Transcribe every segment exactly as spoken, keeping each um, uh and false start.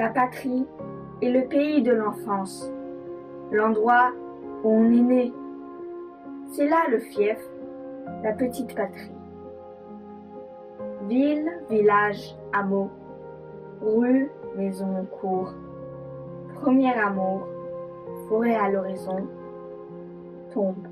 La patrie est le pays de l'enfance, l'endroit où on est né. C'est là le fief, la petite patrie. Ville, village, hameau, rue, maison, cour, premier amour, forêt à l'horizon, tombe.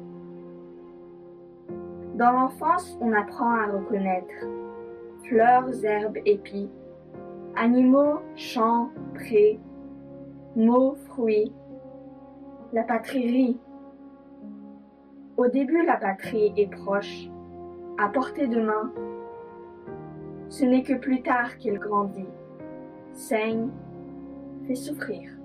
Dans l'enfance, on apprend à reconnaître fleurs, herbes, épis, animaux, champs, prés, mots, fruits. La patrie rit. Au début, la patrie est proche, à portée de main. Ce n'est que plus tard qu'elle grandit, saigne, fait souffrir.